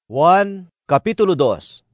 Juan, Kapitulo 2.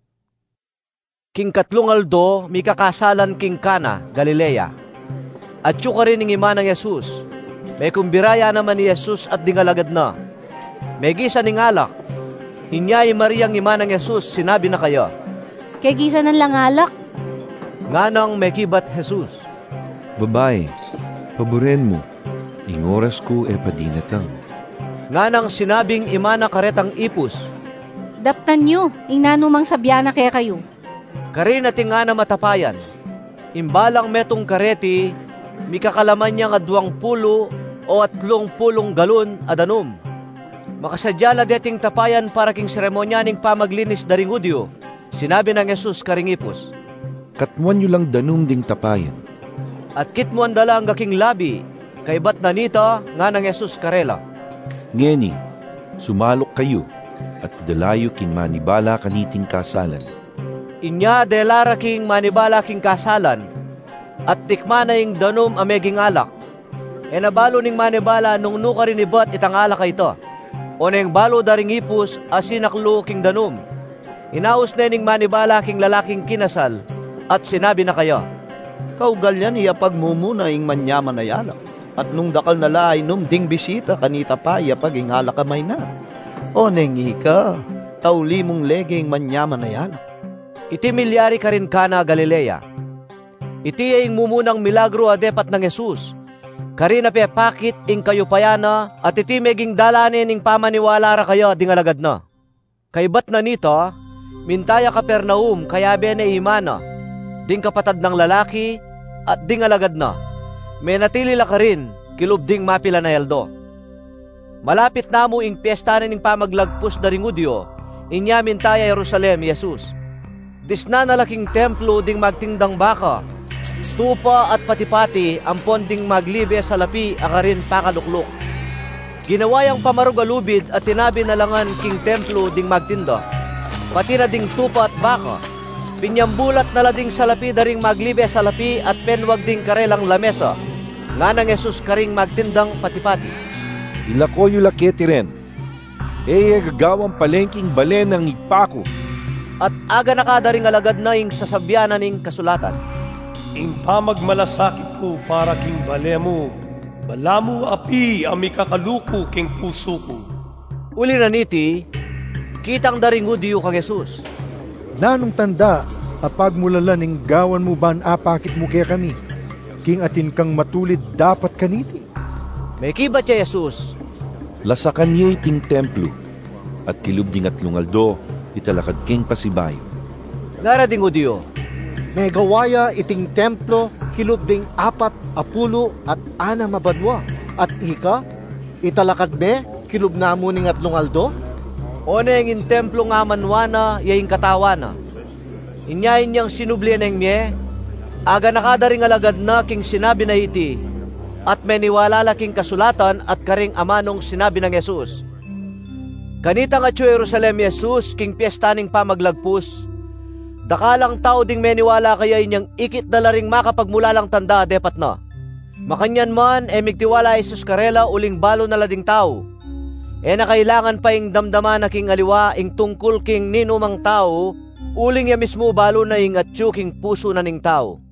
King katlong aldo, mi kakasalan king Kana, Galilea. At yu ka rin ng ima ng Yesus. May kumbiraya naman ni Yesus at dingalagad na. May gisa ning alak. Inyay Mariang ima ng Yesus, sinabi na kayo. Kay gisa ng langalak. Nganang may kibat Jesus. Babae, paboren mo, ing oras ko padinatang. Nganang sinabing ima na karetang ipus. Daptan nyo, ing nanumang sabyana kaya kayo. Kari na tinga na matapayan. Imbalang metong kareti, mi kakalaman niya nga 20 o 30 galon adanum. Makasadyala deting tapayan para king seremonya ning pamaglinis daring Hudyo. Sinabi ng Yesus karing ipus. Katmuan nyo lang danum ding tapayan. At kitmuan dala ang gaking labi, kay bat nanita nga ng Yesus karela. Ngeni, sumalok kayo, at dalayo kin manibala kaniting kasalan. Inya delara king manibala king kasalan, at tikmana ing danum ameging alak. E nabalo ning manibala nung nuka rin ibat itang alak ito. O neng balo daring ipus asinaklo king danum. Inaus na ning manibala king lalaking kinasal, at sinabi na kayo. Kaugalyan iya pagmumuna ing manyaman na yalak. At nung dakal na laay nung ding bisita kanita pa iya paging halakamay na. O nengi ka, tauli mong legeng manyaman na yalak. Iti milyari ka rin Kana, Galilea. Iti ay mumunang milagro adepat ng Jesus. Kari na pepakit ing kayo payana at iti meging dalanin ing pamaniwala ra kayo dingalagad na. Kay bat na nito, mintaya Kapernaum kaya bene imana, ding kapatad ng lalaki at dingalagad na. May natili la ka rin, kilubding mapila na yaldo. Malapit na mo ing piyesta ning pamaglagpus daring Hudyo, inyamin tayo Jerusalem, Jesus. Disna na laking templo ding magtingdang baka, tupa at patipati ang ponding maglibe sa lapi akarin pakaluklok. Ginawayang pamarugalubid at tinabi na langan king templo ding magtinda, pati na ding tupa at baka, pinyambulat na lading sa lapi daring maglibe sa lapi at penwag ding karelang lamesa, nga ng Jesus karing magtindang patipati. Ilakoy laketi rin. Gagawang palengking balen ng ipako. At aga nakadaring alagad na ing sasabyanan ning kasulatan. Ing pamagmalasakit ko para king balemo, balamu api ami kakaluko king puso ko. Uli na niti, kitang daring Hudyo kang Jesus. Nanong tanda, apag mulala ning gawan mo ban apakit mo kaya kami, king atin kang matulid dapat kaniti. May kibat siya Jesus. Lasakan niya iting templo, at kilubding at lungaldo, italakad king pasibay. Ngara ding Hudyo. May gawaya iting templo, kilubding 40 at 6 mabadwa. At ika, italakad me, kilubna mo ning at lungaldo? O neng in templo nga manwana, yaing katawana. Inyayin niyang sinublian ng mye, aga nakadaring alagad na king sinabi na iti, at may niwala laking kasulatan at karing amanong sinabi ng Jesus. Kanita nga Jerusalem, Jesus, king piyesta ning pamaglagpus, dakalang tao ding may niwala kaya inyang ikit dala ring makapagmula lang tanda depat na. Makanyan man, migtiwala Jesus karela uling balo na lading tao. Nakailangan pa ing damdama na king aliwa ing tungkol king ninumang tao, uling ya mismo balo na ing atyo king puso na ning tao.